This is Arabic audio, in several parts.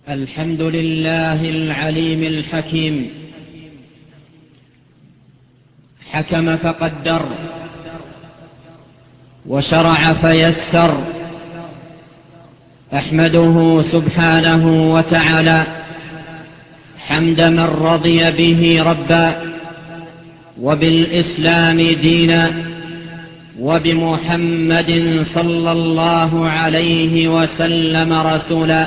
الحمد لله العليم الحكيم، حكم فقدر وشرع فيسر. أحمده سبحانه وتعالى حمد من رضي به ربا، وبالإسلام دينا، وبمحمد صلى الله عليه وسلم رسولا،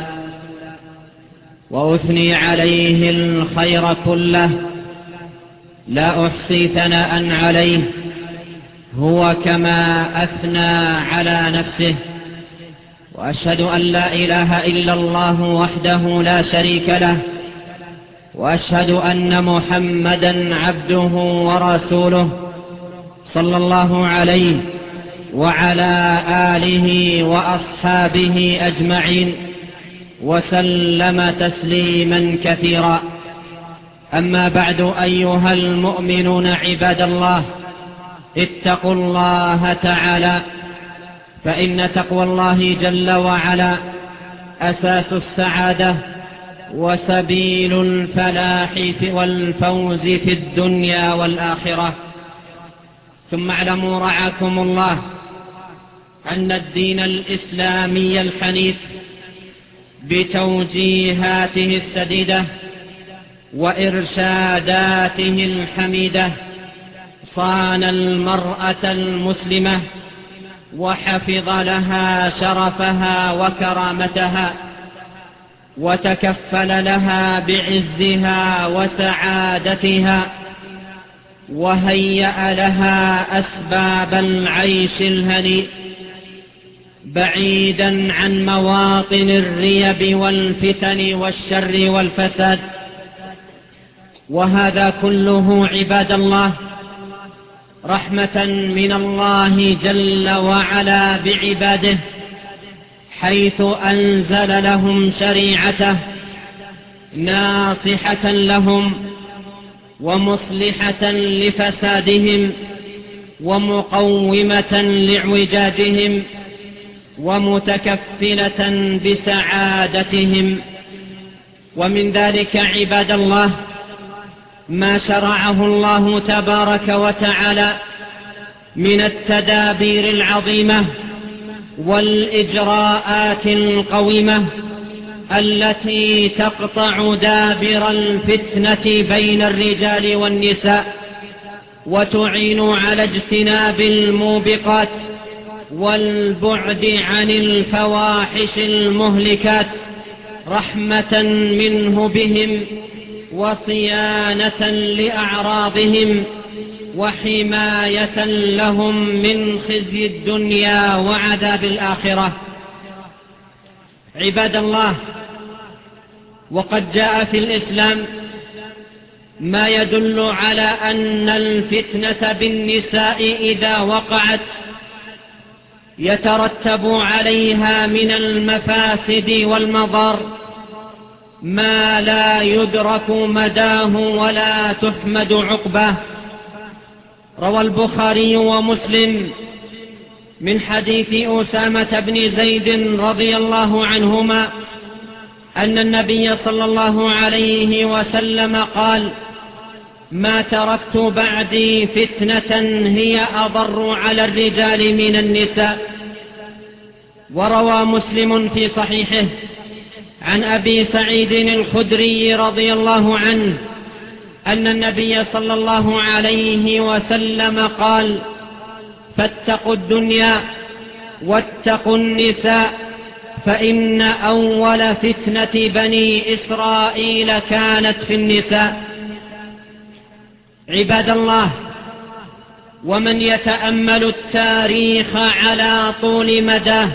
وأثني عليه الخير كله، لا أحصي ثناء عليه، هو كما أثنى على نفسه. وأشهد أن لا إله إلا الله وحده لا شريك له، وأشهد أن محمدا عبده ورسوله صلى الله عليه وعلى آله وأصحابه أجمعين، وسلم تسليما كثيرا. أما بعد، أيها المؤمنون عباد الله، اتقوا الله تعالى، فإن تقوى الله جل وعلا أساس السعادة وسبيل الفلاح والفوز في الدنيا والآخرة. ثم اعلموا رعاكم الله أن الدين الإسلامي الحنيف بتوجيهاته السديدة وإرشاداته الحميدة صان المرأة المسلمة وحفظ لها شرفها وكرامتها، وتكفل لها بعزها وسعادتها، وهيأ لها أسباب العيش الهنيء بعيدا عن مواطن الريب والفتن والشر والفساد. وهذا كله عباد الله رحمة من الله جل وعلا بعباده، حيث أنزل لهم شريعته ناصحة لهم ومصلحة لفسادهم ومقومة لاعوجاجهم ومتكفلة بسعادتهم. ومن ذلك عباد الله ما شرعه الله تبارك وتعالى من التدابير العظيمة والإجراءات القويمة التي تقطع دابر الفتنة بين الرجال والنساء، وتعين على اجتناب الموبقات والبعد عن الفواحش المهلكات، رحمة منه بهم وصيانة لأعراضهم وحماية لهم من خزي الدنيا وعذاب الآخرة. عباد الله، وقد جاء في الإسلام ما يدل على أن الفتنة بالنساء إذا وقعت يترتب عليها من المفاسد والمضار ما لا يدرك مداه ولا تحمد عقباه. روى البخاري ومسلم من حديث أسامة بن زيد رضي الله عنهما أن النبي صلى الله عليه وسلم قال: ما تركت بعدي فتنة هي أضر على الرجال من النساء. وروى مسلم في صحيحه عن أبي سعيد الخدري رضي الله عنه أن النبي صلى الله عليه وسلم قال: فاتقوا الدنيا واتقوا النساء، فإن أول فتنة بني إسرائيل كانت في النساء. عباد الله، ومن يتأمل التاريخ على طول مداه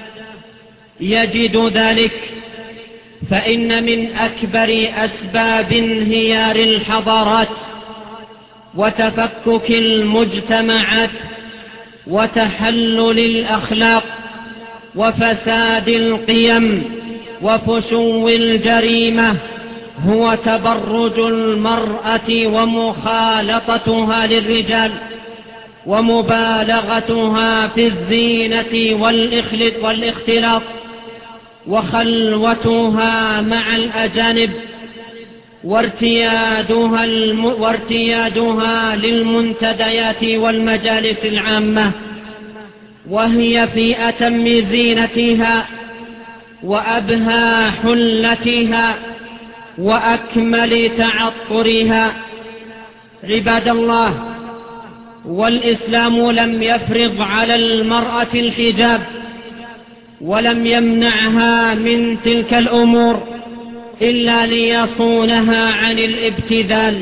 يجد ذلك، فإن من أكبر أسباب انهيار الحضارات وتفكك المجتمعات وتحلل الأخلاق وفساد القيم وفشو الجريمة هو تبرج المرأة ومخالطتها للرجال ومبالغتها في الزينة والاختلاط وخلوتها مع الأجانب وارتيادها للمنتديات والمجالس العامة، وهي في أتم زينتها وأبهى حلتها وأكمل تعطرها. عباد الله، والإسلام لم يفرض على المرأة الحجاب ولم يمنعها من تلك الأمور إلا ليصونها عن الابتذال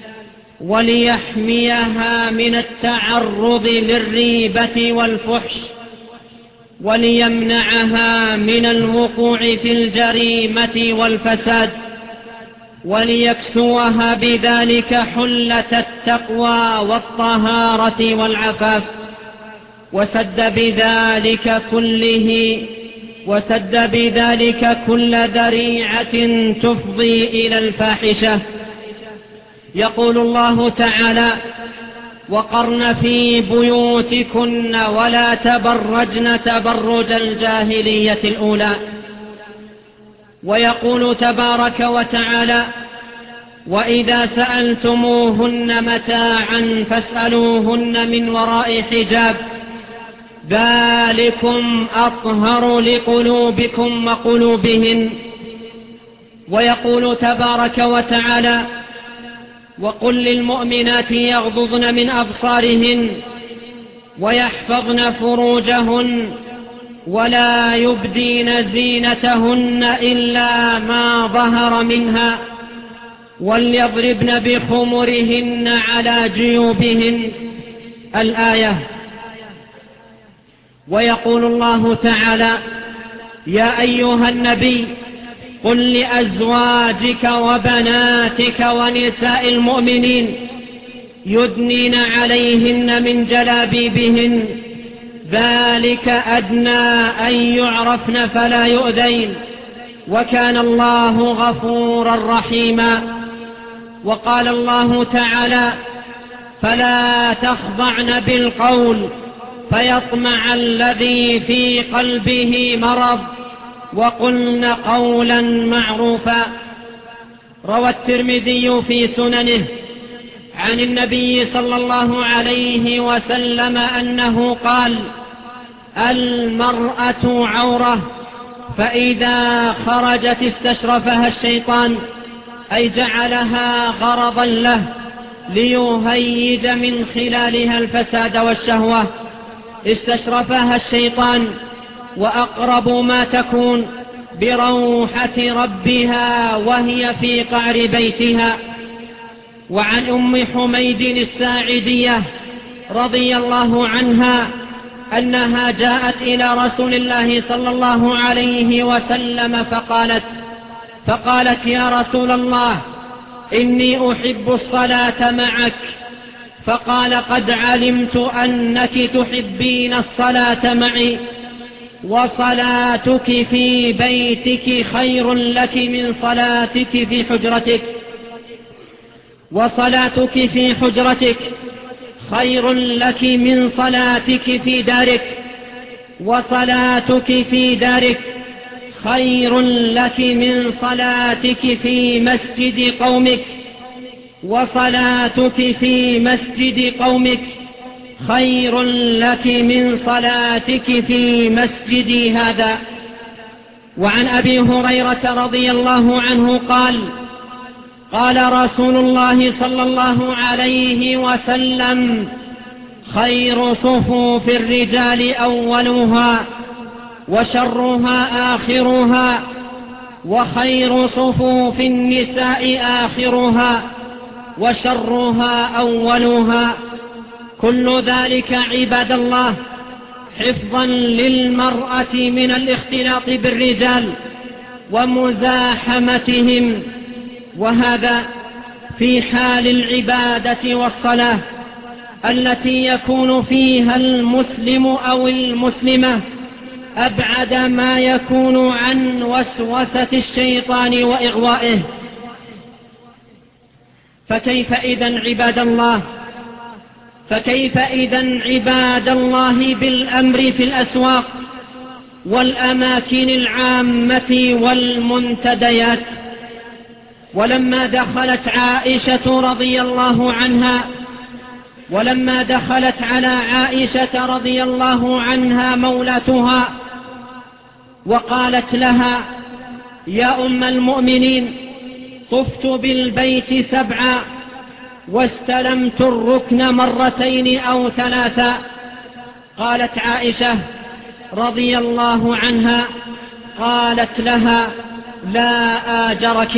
وليحميها من التعرض للريبة والفحش وليمنعها من الوقوع في الجريمة والفساد وليكسوها بذلك حلة التقوى والطهارة والعفاف، وسد بذلك كل ذريعة تفضي إلى الفاحشة. يقول الله تعالى: وقرن في بيوتكن ولا تبرجن تبرج الجاهلية الأولى. ويقول تبارك وتعالى: وإذا سألتموهن متاعا فاسألوهن من وراء حجاب ذلكم أطهر لقلوبكم وقلوبهن. ويقول تبارك وتعالى: وقل للمؤمنات يغضضن من أبصارهن ويحفظن فروجهن ولا يبدين زينتهن إلا ما ظهر منها وليضربن بخمرهن على جيوبهن. الآية. ويقول الله تعالى: يا أيها النبي قل لأزواجك وبناتك ونساء المؤمنين يدنين عليهن من جلابيبهن ذلك أدنى أن يعرفن فلا يؤذين وكان الله غفورا رحيما. وقال الله تعالى: فلا تخضعن بالقول فيطمع الذي في قلبه مرض وقلن قولا معروفا. روى الترمذي في سننه عن النبي صلى الله عليه وسلم أنه قال: المرأة عورة، فإذا خرجت استشرفها الشيطان، أي جعلها غرضا له ليهيج من خلالها الفساد والشهوة. استشرفها الشيطان وأقرب ما تكون بروحة ربها وهي في قعر بيتها. وعن أم حميد الساعدية رضي الله عنها أنها جاءت إلى رسول الله صلى الله عليه وسلم فقالت: يا رسول الله، إني أحب الصلاة معك. فقال: قد علمت أنك تحبين الصلاة معي، وصلاتك في بيتك خير لك من صلاتك في حجرتك، وصلاتك في حجرتك خير لك من صلاتك في دارك، وصلاتك في دارك خير لك من صلاتك في مسجد قومك، وصلاتك في مسجد قومك خير لك من صلاتك في مسجدي هذا. وعن أبي هريرة رضي الله عنه قال: قال رسول الله صلى الله عليه وسلم: خير صفوف الرجال أولها وشرها آخرها، وخير صفوف النساء آخرها وشرها أولها. كل ذلك عباد الله حفظا للمرأة من الاختلاط بالرجال ومزاحمتهم، وهذا في حال العبادة والصلاة التي يكون فيها المسلم أو المسلمة أبعد ما يكون عن وسوسة الشيطان وإغوائه. فكيف إذن عباد الله بالأمر في الأسواق والأماكن العامة والمنتديات. ولما دخلت على عائشة رضي الله عنها مولاتها وقالت لها: يا أم المؤمنين، طفت بالبيت 7 واستلمت الركن 2 أو 3. قالت عائشة رضي الله عنها، قالت لها: لا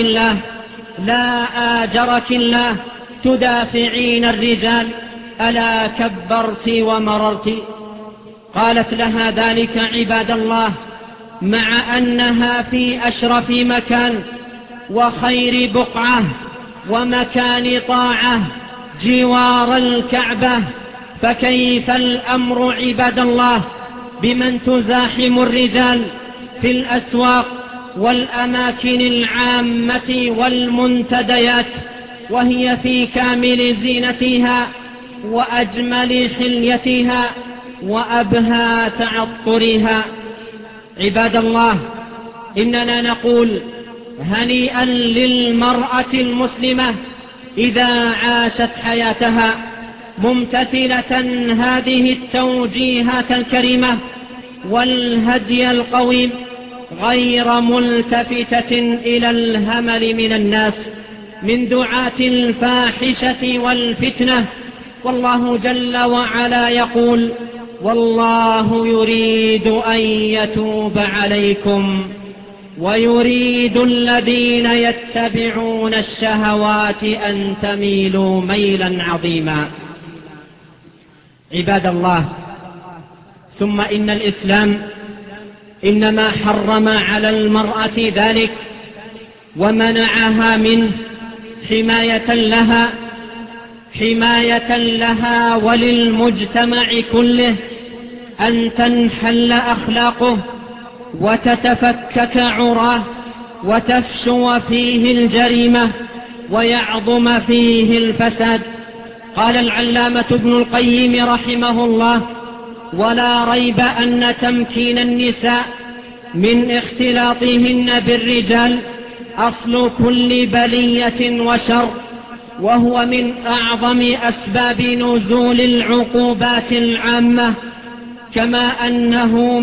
آجرك الله، تدافعين الرجال، ألا كبرت ومررت. قالت لها ذلك عباد الله مع أنها في أشرف مكان وخير بقعة ومكان طاعة جوار الكعبة، فكيف الأمر عباد الله بمن تزاحم الرجال في الأسواق والأماكن العامة والمنتديات وهي في كامل زينتها وأجمل حليتها وأبهى تعطرها؟ عباد الله، إننا نقول هنيئا للمرأة المسلمة إذا عاشت حياتها ممتثلة هذه التوجيهات الكريمة والهدي القويم، غير ملتفتة إلى الهمل من الناس من دعاة الفاحشة والفتنة. والله جل وعلا يقول: والله يريد أن يتوب عليكم ويريد الذين يتبعون الشهوات أن تميلوا ميلا عظيما. عباد الله، ثم إن الإسلام إنما حرم على المرأة ذلك ومنعها منه حماية لها وللمجتمع كله، أن تنحل أخلاقه وتتفكك عراه وتفشو فيه الجريمة ويعظم فيه الفساد. قال العلامة ابن القيم رحمه الله: ولا ريب أن تمكين النساء من اختلاطهن بالرجال أصل كل بلية وشر، وهو من أعظم أسباب نزول العقوبات العامة، كما أنه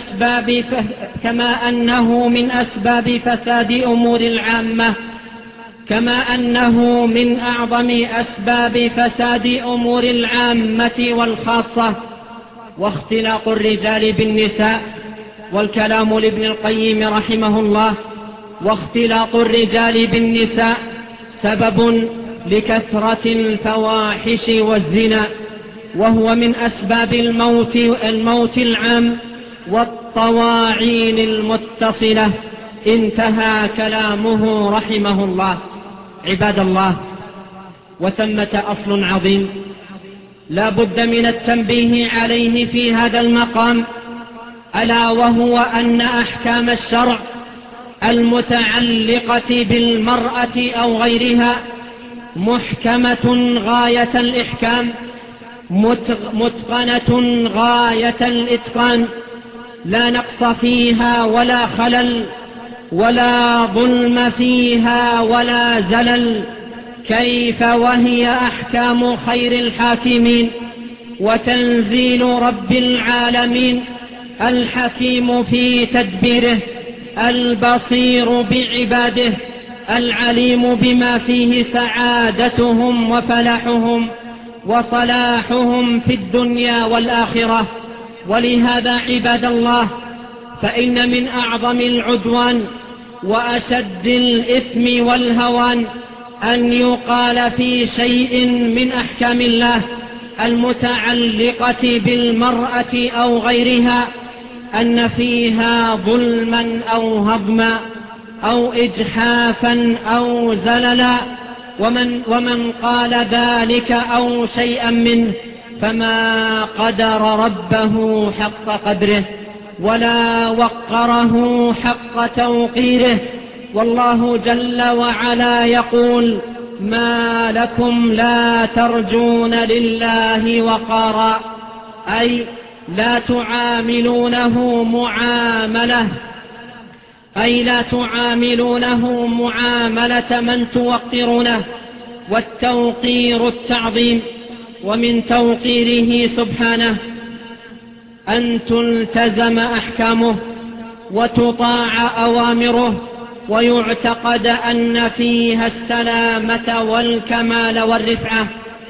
من أسباب فساد أمور العامة، كما أنه من أعظم أسباب فساد أمور العامة والخاصة. واختلاط الرجال بالنساء، والكلام لابن القيم رحمه الله: واختلاط الرجال بالنساء سبب لكثرة الفواحش والزنا، وهو من أسباب الموت العام والطواعين المتصلة. انتهى كلامه رحمه الله. عباد الله، وثمة أصل عظيم لا بد من التنبيه عليه في هذا المقام، ألا وهو أن أحكام الشرع المتعلقة بالمرأة أو غيرها محكمة غاية الإحكام، متقنة غاية الإتقان، لا نقص فيها ولا خلل، ولا ظلم فيها ولا زلل. كيف وهي أحكام خير الحاكمين وتنزيل رب العالمين، الحكيم في تدبيره، البصير بعباده، العليم بما فيه سعادتهم وفلاحهم وصلاحهم في الدنيا والآخرة. ولهذا عباد الله، فإن من أعظم العدوان وأشد الإثم والهوان أن يقال في شيء من أحكام الله المتعلقة بالمرأة أو غيرها أن فيها ظلما أو هضما أو إجحافا أو زللا، ومن قال ذلك أو شيئا منه فما قدر ربه حق قدره ولا وقره حق توقيره. والله جل وعلا يقول: ما لكم لا ترجون لله وقارا، أي لا تعاملونه معاملة، أي لا تعاملونه معاملة من توقرونه، والتوقير التعظيم، ومن توقيره سبحانه أن تلتزم أحكامه وتطاع أوامره، ويعتقد أن فيها السلامة والكمال والرفعة.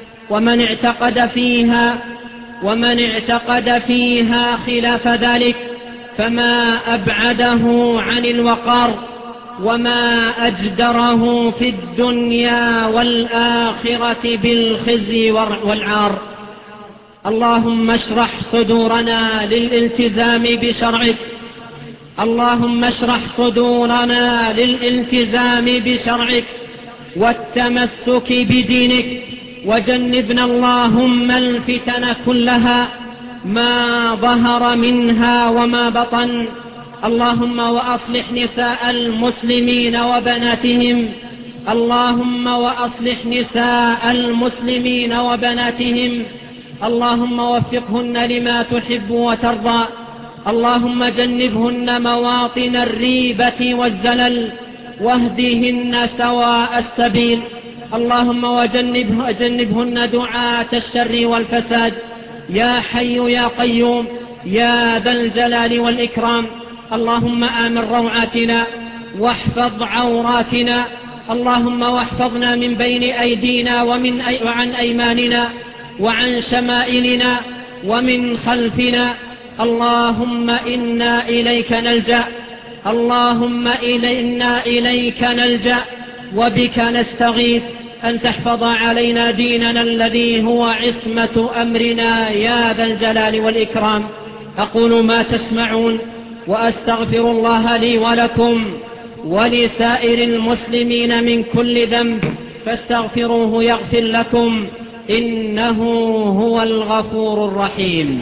ومن اعتقد فيها خلاف ذلك فما أبعده عن الوقار، وما أجدره في الدنيا والآخرة بالخزي والعار. اللهم اشرح صدورنا للالتزام بشرعك، اللهم اشرح صدورنا للالتزام بشرعك والتمسك بدينك، وجنبنا اللهم الفتن كلها ما ظهر منها وما بطن. اللهم وأصلح نساء المسلمين وبناتهم، اللهم وأصلح نساء المسلمين وبناتهم، اللهم وفقهن لما تحب وترضى، اللهم جنبهن مواطن الريبة والزلل، واهدهن سواء السبيل، اللهم وجنبهن دعاة الشر والفساد، يا حي يا قيوم يا ذا الجلال والإكرام. اللهم آمن روعاتنا واحفظ عوراتنا، اللهم واحفظنا من بين أيدينا وعن أيماننا وعن شمائلنا ومن خلفنا. اللهم إنا إليك نلجأ، اللهم إنا إليك نلجأ وبك نستغيث أن تحفظ علينا ديننا الذي هو عصمة أمرنا يا ذا الجلال والإكرام. أقول ما تسمعون وأستغفر الله لي ولكم ولسائر المسلمين من كل ذنب، فاستغفروه يغفر لكم، إنه هو الغفور الرحيم.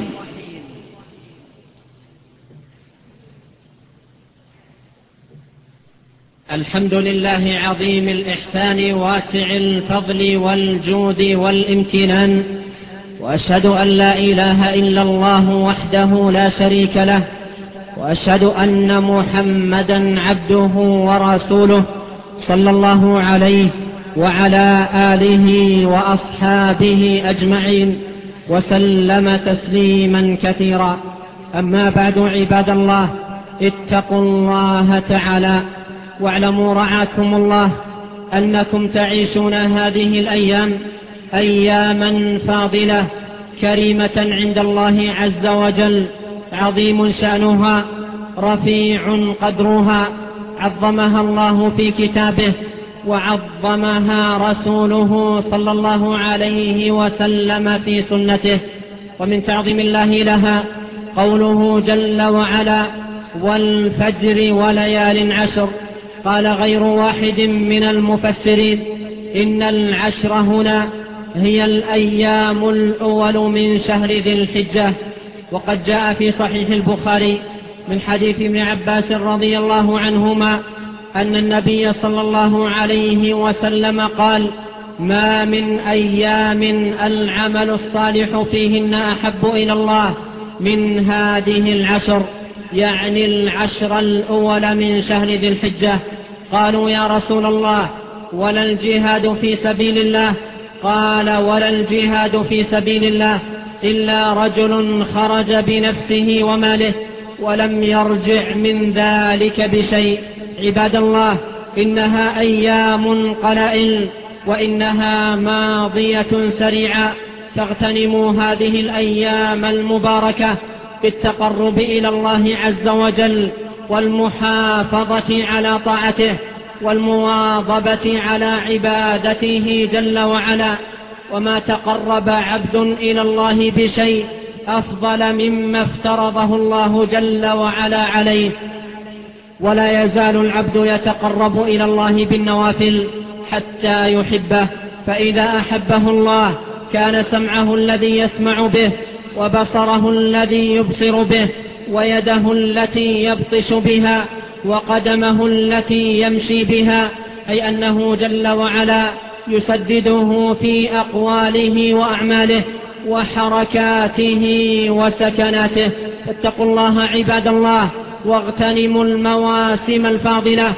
الحمد لله عظيم الإحسان واسع الفضل والجود والامتنان، وأشهد أن لا إله إلا الله وحده لا شريك له، وأشهد أن محمدا عبده ورسوله صلى الله عليه وعلى آله وأصحابه أجمعين وسلم تسليما كثيرا. أما بعد، عباد الله، اتقوا الله تعالى واعلموا رعاكم الله أنكم تعيشون هذه الأيام أياما فاضلة كريمة عند الله عز وجل، عظيم شأنها رفيع قدرها، عظمها الله في كتابه وعظمها رسوله صلى الله عليه وسلم في سنته. ومن تعظيم الله لها قوله جل وعلا: والفجر وليال عشر. قال غير واحد من المفسرين إن العشر هنا هي الأيام الأول من شهر ذي الحجة. وقد جاء في صحيح البخاري من حديث ابن عباس رضي الله عنهما أن النبي صلى الله عليه وسلم قال: ما من أيام العمل الصالح فيهن أحب إلى الله من هذه العشر، يعني العشر الأول من شهر ذي الحجة. قالوا: يا رسول الله، ولا الجهاد في سبيل الله؟ قال: ولا الجهاد في سبيل الله إلا رجل خرج بنفسه وماله ولم يرجع من ذلك بشيء. عباد الله، إنها أيام قلائل وإنها ماضية سريعة، فاغتنموا هذه الأيام المباركة بالتقرب إلى الله عز وجل والمحافظة على طاعته والمواظبة على عبادته جل وعلا. وما تقرب عبد إلى الله بشيء أفضل مما افترضه الله جل وعلا عليه. ولا يزال العبد يتقرب إلى الله بالنوافل حتى يحبه، فإذا أحبه الله كان سمعه الذي يسمع به، وبصره الذي يبصر به، ويده التي يبطش بها، وقدمه التي يمشي بها، أي أنه جل وعلا يسدده في أقواله وأعماله وحركاته وسكناته. فاتقوا الله عباد الله، واغتنموا المواسم الفاضلة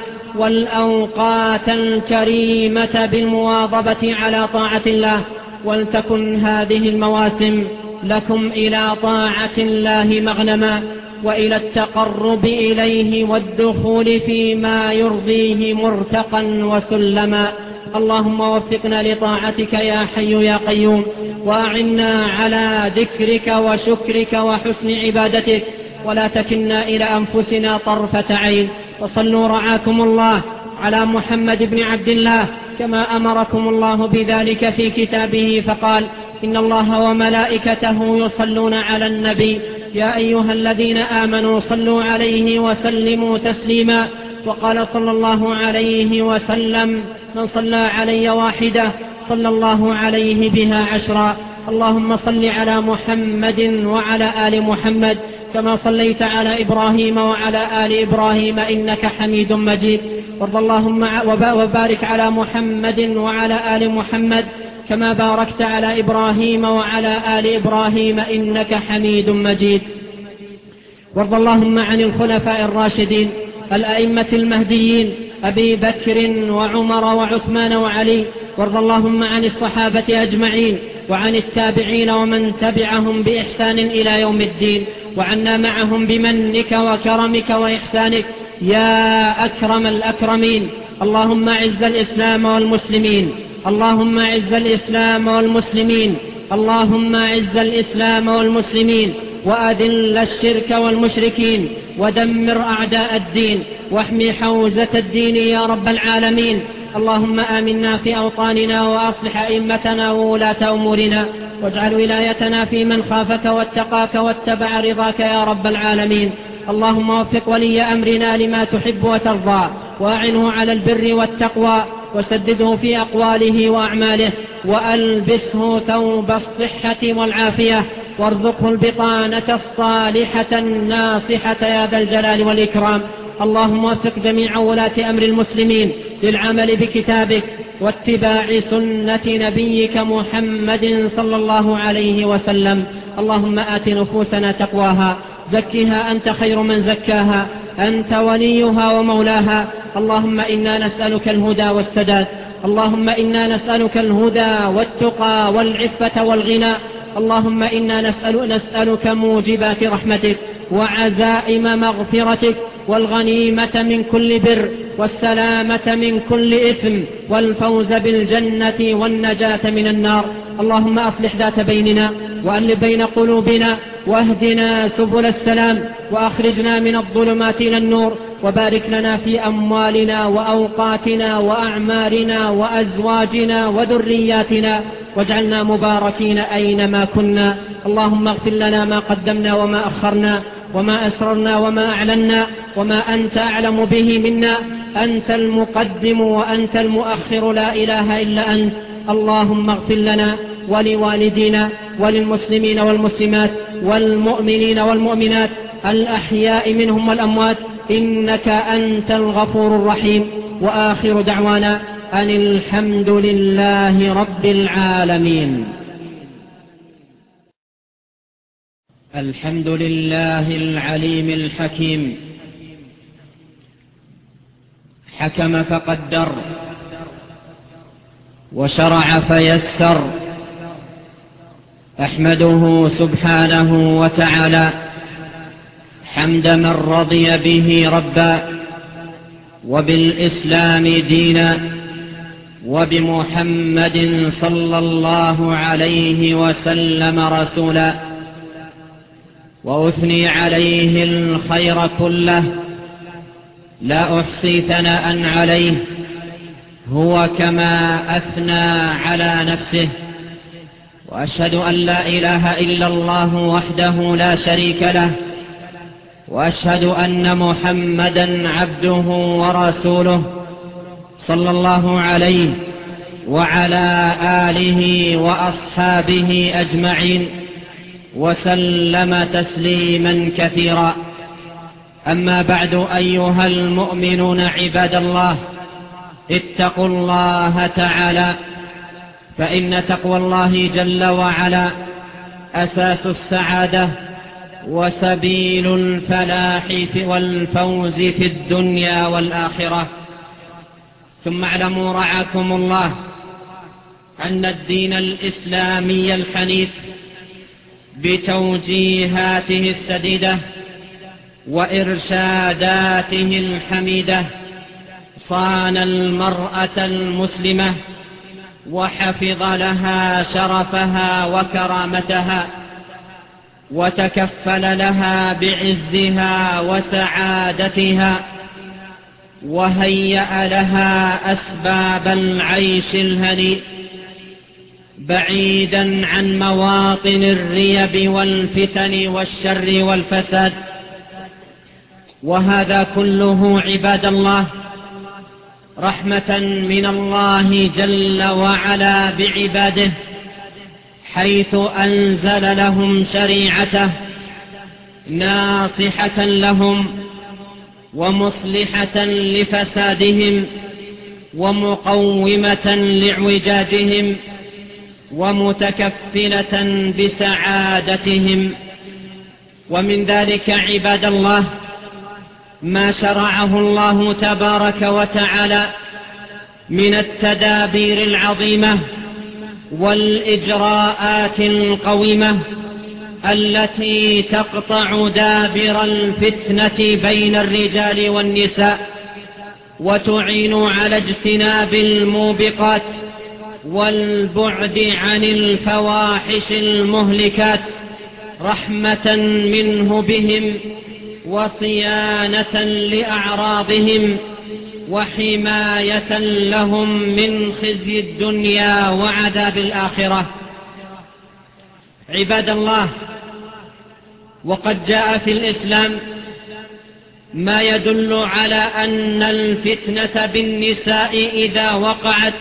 والأوقات الكريمة بالمواظبة على طاعة الله، ولتكن هذه المواسم لكم إلى طاعة الله مغنما، وإلى التقرب إليه والدخول فيما يرضيه مرتقا وسلما. اللهم وفقنا لطاعتك يا حي يا قيوم، وأعنا على ذكرك وشكرك وحسن عبادتك، ولا تكلنا إلى أنفسنا طرفة عين. وصلوا رعاكم الله على محمد بن عبد الله كما أمركم الله بذلك في كتابه، فقال: إن الله وملائكته يصلون على النبي يا أيها الذين آمنوا صلوا عليه وسلموا تسليما. وقال صلى الله عليه وسلم: من صلى علي واحدة صلى الله عليه بها 10. اللهم صل على محمد وعلى آل محمد كما صليت على إبراهيم وعلى آل إبراهيم إنك حميد مجيد. وارض اللهم وبارك على محمد وعلى آل محمد كما باركت على إبراهيم وعلى آل إبراهيم إنك حميد مجيد. وارض اللهم عن الخلفاء الراشدين الأئمة المهديين أبي بكر وعمر وعثمان وعلي. وارض اللهم عن الصحابة أجمعين وعن التابعين ومن تبعهم بإحسان إلى يوم الدين، وعنا معهم بمنك وكرمك وإحسانك يا أكرم الأكرمين. اللهم أعز الإسلام والمسلمين، اللهم أعز الإسلام والمسلمين، اللهم أعز الإسلام والمسلمين، وأذل الشرك والمشركين، ودمر أعداء الدين، واحمي حوزة الدين يا رب العالمين. اللهم آمنا في أوطاننا، وأصلح أئمتنا وولاة أمورنا، واجعل ولايتنا في من خافك واتقاك واتبع رضاك يا رب العالمين. اللهم وفق ولي أمرنا لما تحب وترضى، وأعنه على البر والتقوى، وسدده في أقواله وأعماله، وألبسه ثوب الصحة والعافية، وارزقه البطانة الصالحة الناصحة يا ذا الجلال والإكرام. اللهم وفق جميع ولاة أمر المسلمين للعمل بكتابك واتباع سنة نبيك محمد صلى الله عليه وسلم. اللهم آت نفوسنا تقواها، زكها أنت خير من زكاها، أنت وليها ومولاها. اللهم إنا نسألك الهدى والسداد، اللهم إنا نسألك الهدى والتقى والعفة والغنى. اللهم إنا نسألك موجبات رحمتك وعزائم مغفرتك، والغنيمة من كل بر، والسلامة من كل إثم، والفوز بالجنة والنجاة من النار. اللهم أصلح ذات بيننا، وألف بين قلوبنا، واهدنا سبل السلام، وأخرجنا من الظلمات إلى النور، وبارك لنا في أموالنا وأوقاتنا وأعمارنا وأزواجنا وذرياتنا، واجعلنا مباركين أينما كنا. اللهم اغفر لنا ما قدمنا وما أخرنا، وما أسررنا وما أعلنا، وما أنت أعلم به منا. أنت المقدم وأنت المؤخر، لا إله إلا أنت. اللهم اغفر لنا ولوالدينا وللمسلمين والمسلمات والمؤمنين والمؤمنات الأحياء منهم والأموات، إنك أنت الغفور الرحيم. وآخر دعوانا أن الحمد لله رب العالمين. الحمد لله العليم الحكيم، حكم فقدر، وشرع فيسر. أحمده سبحانه وتعالى حمد من رضي به ربا، وبالإسلام دينا، وبمحمد صلى الله عليه وسلم رسولا، وأثني عليه الخير كله، لا أحصي ثناء عليه، هو كما أثنى على نفسه. وأشهد أن لا إله إلا الله وحده لا شريك له، وأشهد أن محمدا عبده ورسوله صلى الله عليه وعلى آله وأصحابه أجمعين، وسلم تسليما كثيرا. أما بعد، أيها المؤمنون عباد الله، اتقوا الله تعالى، فإن تقوى الله جل وعلا أساس السعادة وسبيل الفلاح والفوز في الدنيا والآخرة. ثم اعلموا رعاكم الله أن الدين الإسلامي الحنيف بتوجيهاته السديدة وإرشاداته الحميدة صان المرأة المسلمة وحفظ لها شرفها وكرامتها، وتكفل لها بعزها وسعادتها، وهيأ لها أسباب العيش الهنيء بعيدا عن مواطن الريب والفتن والشر والفساد. وهذا كله عباد الله رحمة من الله جل وعلا بعباده، حيث أنزل لهم شريعته ناصحة لهم ومصلحة لفسادهم ومقومة لاعوجاجهم ومتكفلة بسعادتهم. ومن ذلك عباد الله ما شرعه الله تبارك وتعالى من التدابير العظيمة والإجراءات القويمة التي تقطع دابر الفتنة بين الرجال والنساء وتعين على اجتناب الموبقات والبعد عن الفواحش المهلكات، رحمة منه بهم وصيانة لأعراضهم وحماية لهم من خزي الدنيا وعذاب الآخرة. عباد الله، وقد جاء في الإسلام ما يدل على أن الفتنة بالنساء إذا وقعت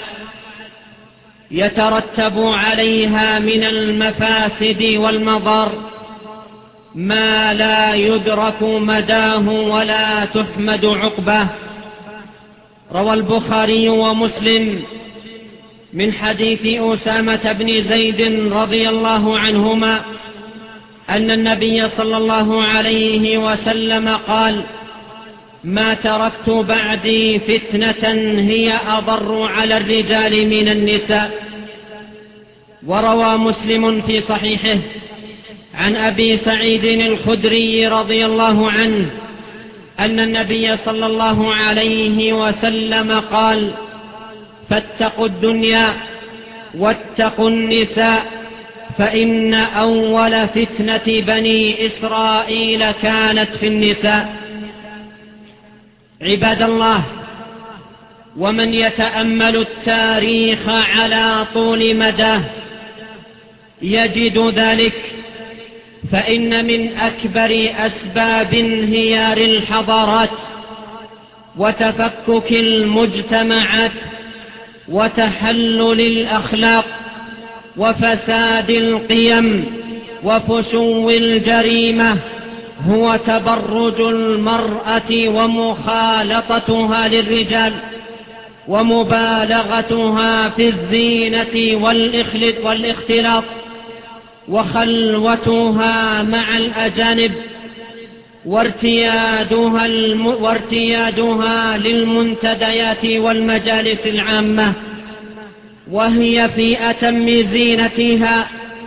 يترتب عليها من المفاسد والمضار ما لا يدرك مداه ولا تحمد عقباه. روى البخاري ومسلم من حديث أسامة بن زيد رضي الله عنهما أن النبي صلى الله عليه وسلم قال: ما تركت بعدي فتنة هي أضر على الرجال من النساء. وروى مسلم في صحيحه عن أبي سعيد الخدري رضي الله عنه أن النبي صلى الله عليه وسلم قال: فاتقوا الدنيا واتقوا النساء، فإن أول فتنة بني إسرائيل كانت في النساء. عباد الله، ومن يتأمل التاريخ على طول مداه يجد ذلك، فإن من أكبر أسباب انهيار الحضارات وتفكك المجتمعات وتحلل الأخلاق وفساد القيم وفشو الجريمة هو تبرج المرأة ومخالطتها للرجال ومبالغتها في الزينة والاختلاط وخلوتها مع الأجانب وارتيادها للمنتديات والمجالس العامة، وهي في أتم زينتها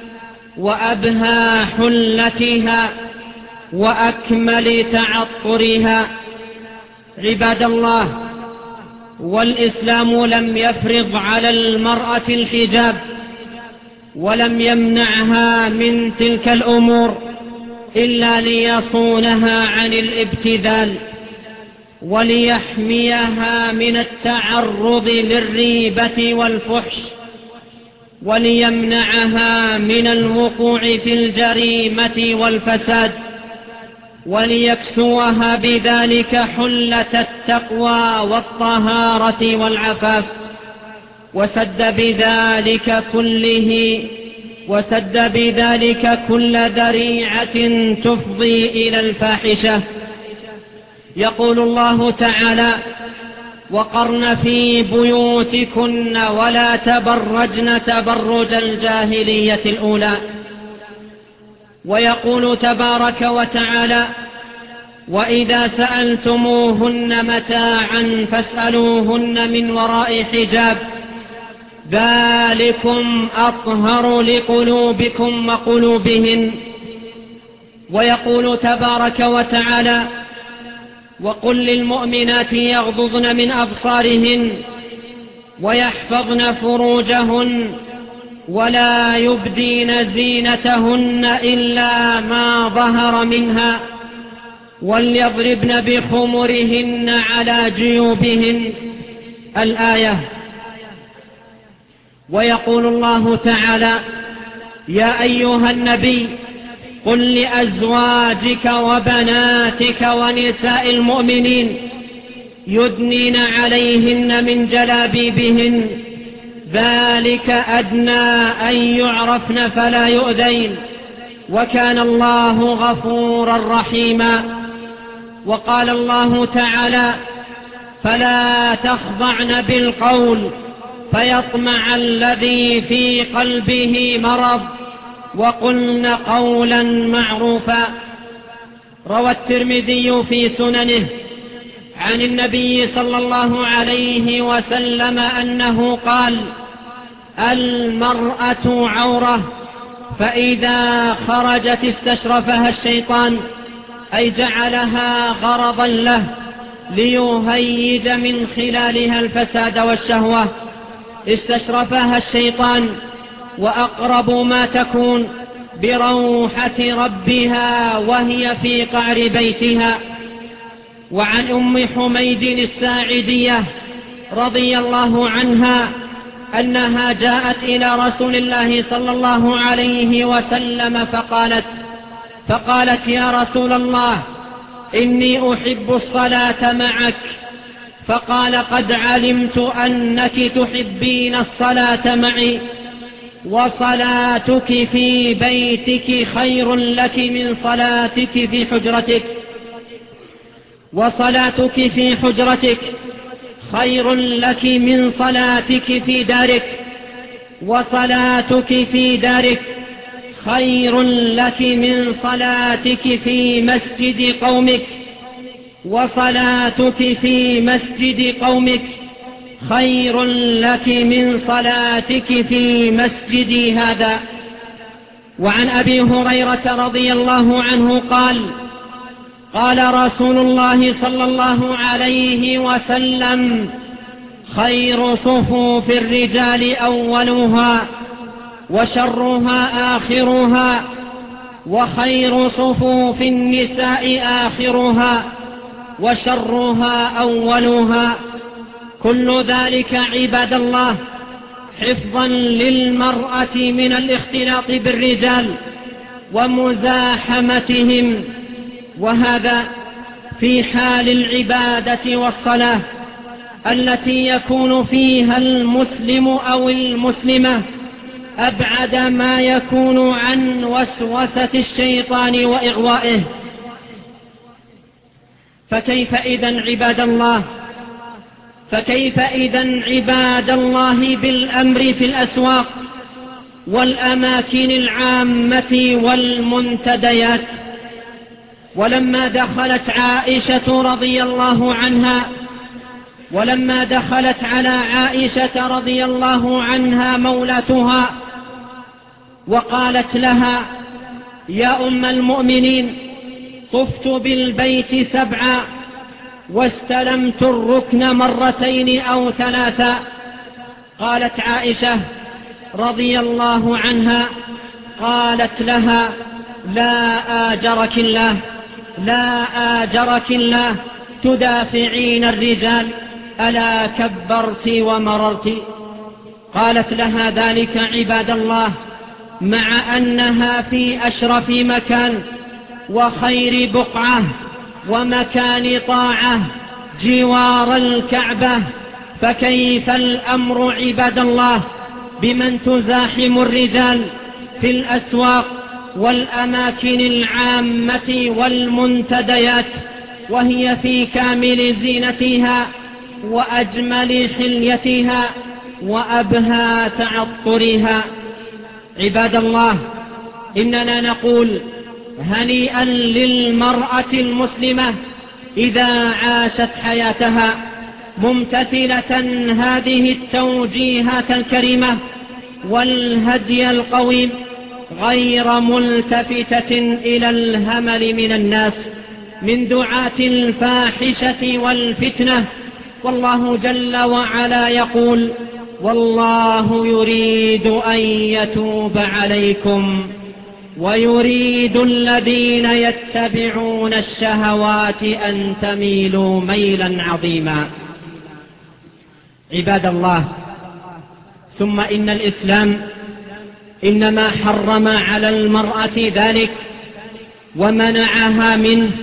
وأبهى حلتها وأكمل تعطرها. عباد الله، والإسلام لم يفرض على المرأة الحجاب ولم يمنعها من تلك الأمور إلا ليصونها عن الابتذال وليحميها من التعرض للريبة والفحش وليمنعها من الوقوع في الجريمة والفساد وليكسوها بذلك حلة التقوى والطهارة والعفاف، وسد بذلك كل ذريعة تفضي إلى الفاحشة. يقول الله تعالى: وقرن في بيوتكن ولا تبرجن تبرج الجاهلية الأولى ويقول تبارك وتعالى: وإذا سألتموهن متاعا فاسألوهن من وراء حجاب ذلكم أطهر لقلوبكم وقلوبهن. ويقول تبارك وتعالى: وقل للمؤمنات يغضضن من أبصارهن ويحفظن فروجهن ولا يبدين زينتهن إلا ما ظهر منها وليضربن بخمرهن على جيوبهن. الآية. ويقول الله تعالى: يا أيها النبي قل لأزواجك وبناتك ونساء المؤمنين يدنين عليهن من جلابيبهن ذلك أدنى أن يعرفن فلا يؤذين وكان الله غفورا رحيما. وقال الله تعالى: فلا تخضعن بالقول فيطمع الذي في قلبه مرض وقلن قولا معروفا. روى الترمذي في سننه عن النبي صلى الله عليه وسلم أنه قال: المرأة عورة فإذا خرجت استشرفها الشيطان، أي جعلها غرضا له ليهيج من خلالها الفساد والشهوة. استشرفها الشيطان وأقرب ما تكون بروحة ربها وهي في قعر بيتها. وعن أم حميد الساعدية رضي الله عنها أنها جاءت إلى رسول الله صلى الله عليه وسلم فقالت: يا رسول الله، إني أحب الصلاة معك. فقال: قد علمت أنك تحبين الصلاة معي، وصلاتك في بيتك خير لك من صلاتك في حجرتك، وصلاتك في حجرتك خير لك من صلاتك في دارك، وصلاتك في دارك خير لك من صلاتك في مسجد قومك، وصلاتك في مسجد قومك خير لك من صلاتك في مسجدي هذا. وعن أبي هريرة رضي الله عنه قال: قال رسول الله صلى الله عليه وسلم: خير صفوف الرجال أولها وشرها آخرها، وخير صفوف النساء آخرها وشرها أولها. كل ذلك عباد الله حفظا للمرأة من الاختلاط بالرجال ومزاحمتهم، وهذا في حال العبادة والصلاة التي يكون فيها المسلم أو المسلمة أبعد ما يكون عن وسوسة الشيطان وإغوائه. فكيف إذن عباد الله بالأمر في الأسواق والأماكن العامة والمنتديات؟ ولما دخلت على عائشة رضي الله عنها مولاتها وقالت لها: يا أم المؤمنين، طفت بالبيت 7 واستلمت الركن 2 أو 3. قالت عائشة رضي الله عنها: قالت لها: لا آجرك الله تدافعين الرجال، ألا كبرت ومررت. قالت لها ذلك عباد الله مع أنها في أشرف مكان وخير بقعة ومكان طاعة جوار الكعبة. فكيف الأمر عباد الله بمن تزاحم الرجال في الأسواق والأماكن العامة والمنتديات وهي في كامل زينتها وأجمل حليتها وأبهى تعطرها؟ عباد الله، إننا نقول هنيئا للمرأة المسلمة إذا عاشت حياتها ممتثلة هذه التوجيهات الكريمة والهدي القويم، غير ملتفتة إلى الهمل من الناس من دعاة الفاحشة والفتنة. والله جل وعلا يقول: والله يريد أن يتوب عليكم ويريد الذين يتبعون الشهوات أن تميلوا ميلا عظيما. عباد الله، ثم إن الإسلام إنما حرم على المرأة ذلك ومنعها منه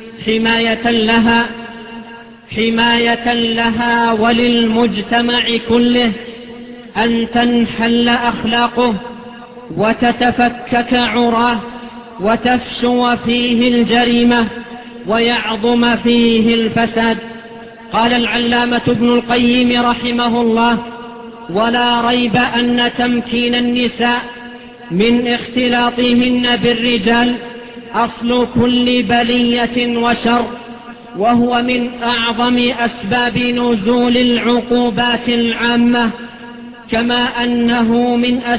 حماية لها وللمجتمع كله، أن تنحل أخلاقه وتتفكك عراه وتفشو فيه الجريمة ويعظم فيه الفساد. قال العلامة ابن القيم رحمه الله: ولا ريب أن تمكين النساء من اختلاطهن بالرجال أصل كل بلية وشر، وهو من أعظم أسباب نزول العقوبات العامة، كما أنه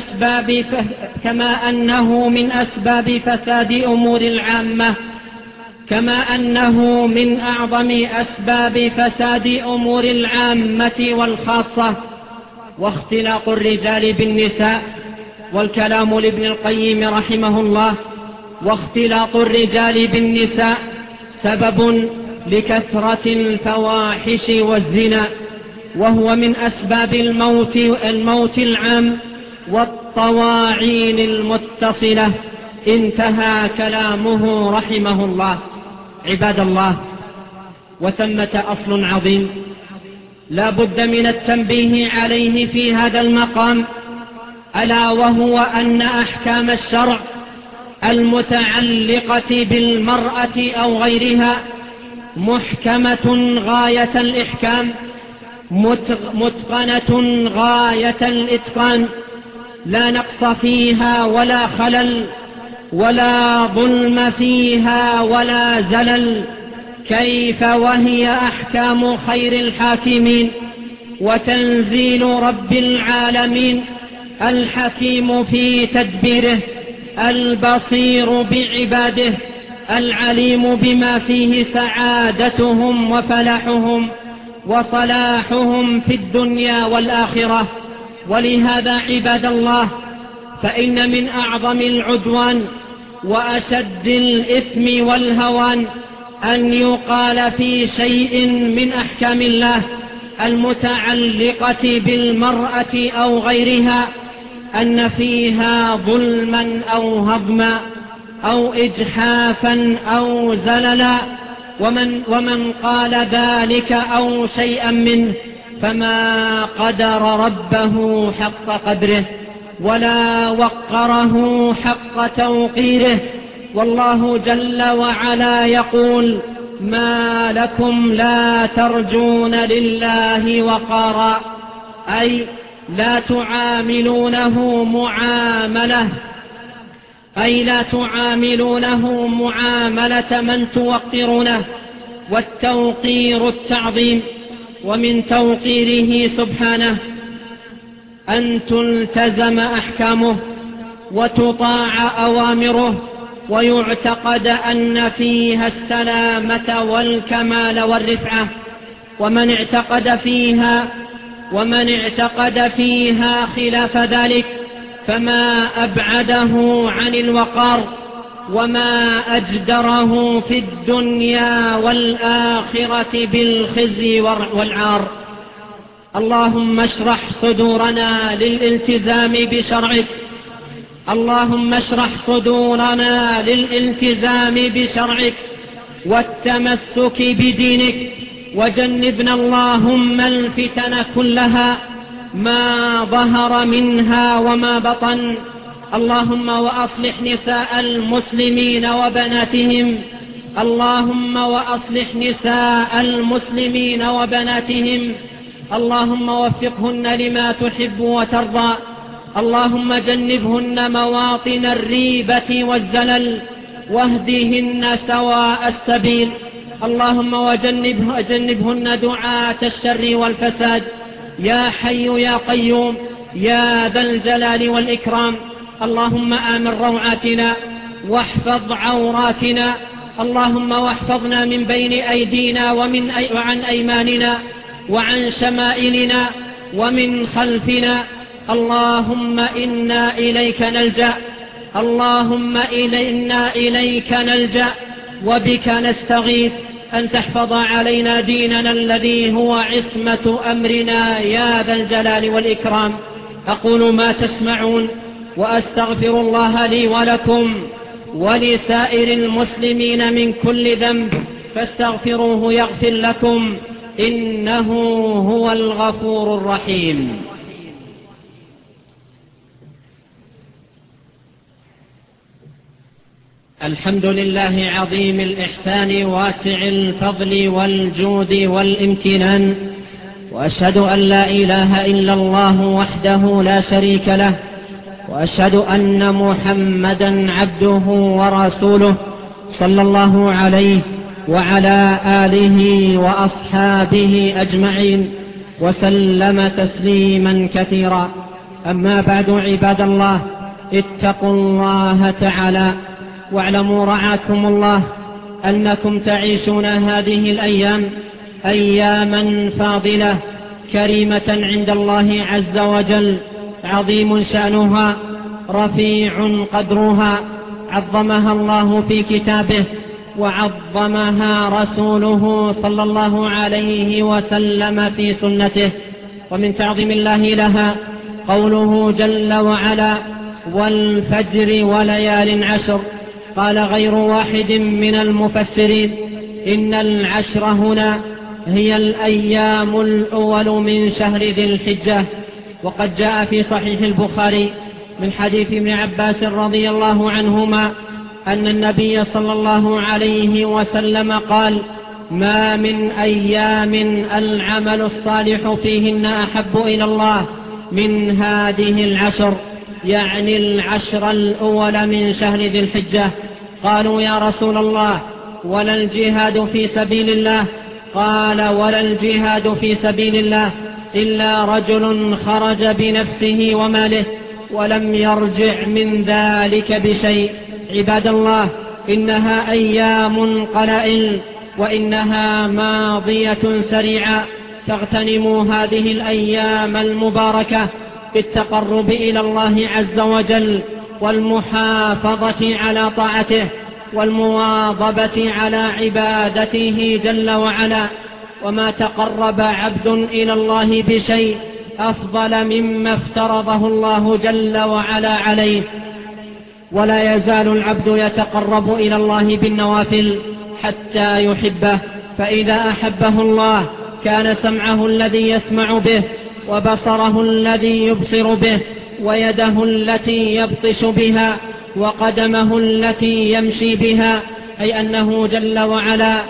من أسباب فساد أمور العامة، كما أنه من أعظم أسباب فساد أمور العامة والخاصة. واختلاط الرجال بالنساء، والكلام لابن القيم رحمه الله: واختلاط الرجال بالنساء سبب لكثرة الفواحش والزنا، وهو من أسباب الموت العام والطواعين المتصلة. انتهى كلامه رحمه الله. عباد الله، وثمة أصل عظيم لا بد من التنبيه عليه في هذا المقام، ألا وهو أن أحكام الشرع المتعلقة بالمرأة أو غيرها محكمة غاية الإحكام، متقنة غاية الإتقان، لا نقص فيها ولا خلل، ولا ظلم فيها ولا زلل. كيف وهي أحكام خير الحاكمين وتنزيل رب العالمين، الحكيم في تدبيره، البصير بعباده، العليم بما فيه سعادتهم وفلاحهم وصلاحهم في الدنيا والآخرة. ولهذا عباد الله، فإن من أعظم العدوان وأشد الإثم والهوان أن يقال في شيء من أحكام الله المتعلقة بالمرأة أو غيرها أن فيها ظلما أو هضما أو إجحافا أو زللا، ومن قال ذلك أو شيئا منه فما قدر ربه حق قدره ولا وقره حق توقيره. والله جل وعلا يقول: ما لكم لا ترجون لله وقارا، أي لا تعاملونه معاملة من توقرونه، والتوقير التعظيم. ومن توقيره سبحانه أن تلتزم أحكامه وتطاع أوامره، ويعتقد أن فيها السلامة والكمال والرفعة. ومن اعتقد فيها خلاف ذلك فما أبعده عن الوقار وما أجدره في الدنيا والآخرة بالخزي والعار. اللهم اشرح صدورنا للالتزام بشرعك، اللهم اشرح صدورنا للالتزام بشرعك والتمسك بدينك، وجنبنا اللهم الفتن كلها ما ظهر منها وما بطن. اللهم وأصلح نساء المسلمين وبناتهم، اللهم وأصلح نساء المسلمين وبناتهم، اللهم وفقهن لما تحب وترضى، اللهم جنبهن مواطن الريبة والزلل، واهدهن سواء السبيل. اللهم وجنبهن دعاة الشر والفساد. يا حي يا قيوم يا ذا الجلال والإكرام. اللهم آمن روعاتنا واحفظ عوراتنا. اللهم واحفظنا من بين أيدينا وعن أيماننا وعن شمائلنا ومن خلفنا. اللهم إنا إليك نلجأ. اللهم إنا إليك نلجأ وبك نستغيث أن تحفظ علينا ديننا الذي هو عصمة أمرنا يا ذا الجلال والإكرام. أقول ما تسمعون وأستغفر الله لي ولكم ولسائر المسلمين من كل ذنب فاستغفروه يغفر لكم إنه هو الغفور الرحيم. الحمد لله عظيم الإحسان واسع الفضل والجود والامتنان، وأشهد أن لا إله إلا الله وحده لا شريك له، وأشهد أن محمدا عبده ورسوله صلى الله عليه وعلى آله وأصحابه أجمعين وسلم تسليما كثيرا. أما بعد، عباد الله، اتقوا الله تعالى واعلموا رعاكم الله أنكم تعيشون هذه الأيام أياما فاضلة كريمة عند الله عز وجل، عظيم شأنها رفيع قدرها، عظمها الله في كتابه وعظمها رسوله صلى الله عليه وسلم في سنته. ومن تعظيم الله لها قوله جل وعلا: والفجر وليال عشر. قال غير واحد من المفسرين إن العشر هنا هي الأيام الأول من شهر ذي الحجة. وقد جاء في صحيح البخاري من حديث ابن عباس رضي الله عنهما أن النبي صلى الله عليه وسلم قال: ما من أيام العمل الصالح فيهن أحب إلى الله من هذه العشر، يعني العشر الأول من شهر ذي الحجة. قالوا: يا رسول الله، ولا الجهاد في سبيل الله؟ قال: ولا الجهاد في سبيل الله إلا رجل خرج بنفسه وماله ولم يرجع من ذلك بشيء. عباد الله، إنها أيام قلائل وإنها ماضية سريعة، فاغتنموا هذه الأيام المباركة بالتقرب إلى الله عز وجل والمحافظة على طاعته والمواظبة على عبادته جل وعلا. وما تقرب عبد إلى الله بشيء أفضل مما افترضه الله جل وعلا عليه. ولا يزال العبد يتقرب إلى الله بالنوافل حتى يحبه، فإذا أحبه الله كان سمعه الذي يسمع به، وبصره الذي يبصر به، ويده التي يبطش بها، وقدمه التي يمشي بها، أي أنه جل وعلا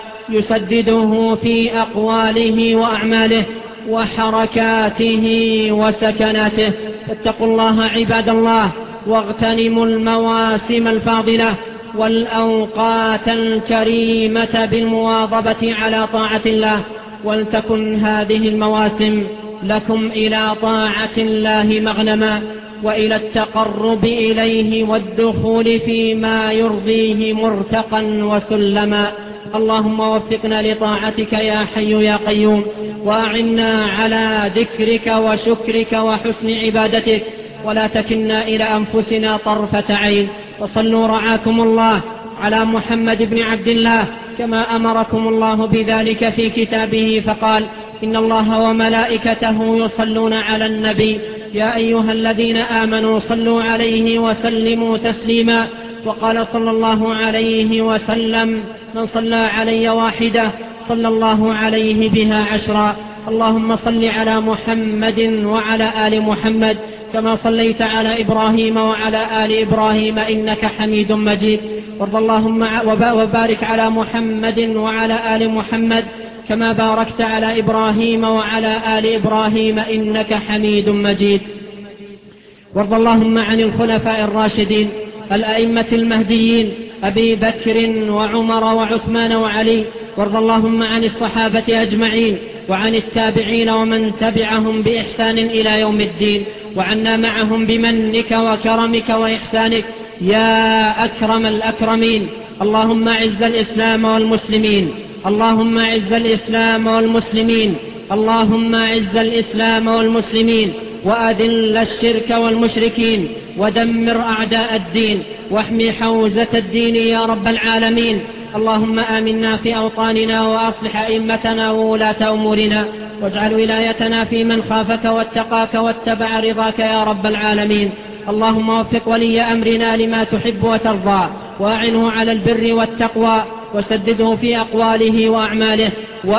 يسدده في أقواله وأعماله وحركاته وسكناته. فاتقوا الله عباد الله، واغتنموا المواسم الفاضلة والأوقات الكريمة بالمواظبة على طاعة الله، ولتكن هذه المواسم لكم إلى طاعة الله مغنما، وإلى التقرب إليه والدخول فيما يرضيه مرتقا وسلما. اللهم وفقنا لطاعتك يا حي يا قيوم، وأعنا على ذكرك وشكرك وحسن عبادتك، ولا تكلنا إلى أنفسنا طرفة عين. وصلوا رعاكم الله على محمد بن عبد الله كما أمركم الله بذلك في كتابه، فقال: إن الله وملائكته يصلون على النبي يا أيها الذين آمنوا صلوا عليه وسلموا تسليما. وقال صلى الله عليه وسلم: من صلى علي واحدة صلى الله عليه بها 10. اللهم صل على محمد وعلى آل محمد كما صليت على إبراهيم وعلى آل إبراهيم إنك حميد مجيد. وارض اللهم وبارك على محمد وعلى آل محمد كما باركت على إبراهيم وعلى آل إبراهيم إنك حميد مجيد. وارض اللهم عن الخلفاء الراشدين الأئمة المهديين أبي بكر وعمر وعثمان وعلي، وارض اللهم عن الصحابة أجمعين وعن التابعين ومن تبعهم بإحسان إلى يوم الدين، وعنا معهم بمنك وكرمك وإحسانك يا أكرم الأكرمين. اللهم أعز الإسلام والمسلمين، اللهم أعز الإسلام والمسلمين، اللهم أعز الإسلام والمسلمين، وأذل الشرك والمشركين، ودمر أعداء الدين، واحمي حوزة الدين يا رب العالمين. اللهم آمنا في أوطاننا، وأصلح أئمتنا وولاة أمورنا، واجعل ولايتنا في من خافك واتقاك واتبع رضاك يا رب العالمين. اللهم وفق ولي أمرنا لما تحب وترضى، وأعنه على البر والتقوى، وسدده في أقواله وأعماله،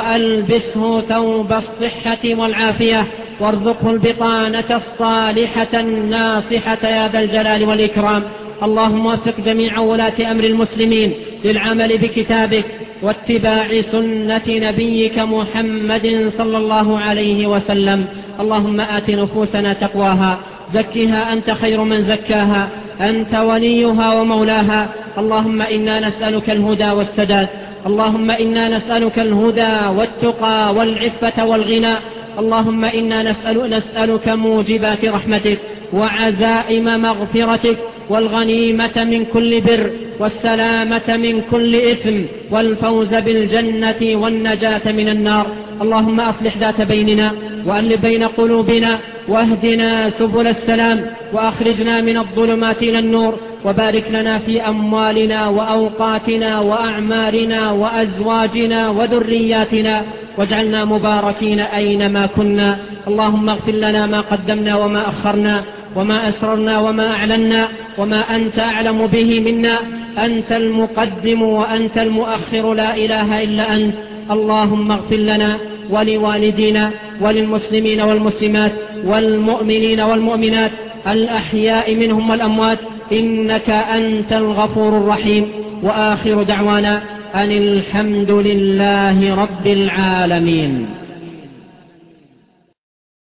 وألبسه ثوب الصحة والعافية، وارزقه البطانة الصالحة الناصحة يا ذا الجلال والإكرام. اللهم وفق جميع ولاة أمر المسلمين للعمل بكتابك واتباع سنة نبيك محمد صلى الله عليه وسلم. اللهم آت نفوسنا تقواها، زكها أنت خير من زكاها، أنت وليها ومولاها. اللهم إنا نسألك الهدى والسداد، اللهم إنا نسألك الهدى والتقى والعفة والغنى. اللهم إنا نسألك موجبات رحمتك وعزائم مغفرتك، والغنيمة من كل بر، والسلامة من كل إثم، والفوز بالجنة والنجاة من النار. اللهم أصلح ذات بيننا، وألف بين قلوبنا، واهدنا سبل السلام، وأخرجنا من الظلمات إلى النور، وبارك لنا في أموالنا وأوقاتنا وأعمارنا وأزواجنا وذرياتنا، واجعلنا مباركين أينما كنا. اللهم اغفر لنا ما قدمنا وما أخرنا، وما أسررنا وما أعلنا، وما أنت أعلم به منا. أنت المقدم وأنت المؤخر، لا إله إلا أنت. اللهم اغفر لنا ولوالدينا وللمسلمين والمسلمات والمؤمنين والمؤمنات الأحياء منهم والأموات، إنك أنت الغفور الرحيم. وآخر دعوانا أن الحمد لله رب العالمين.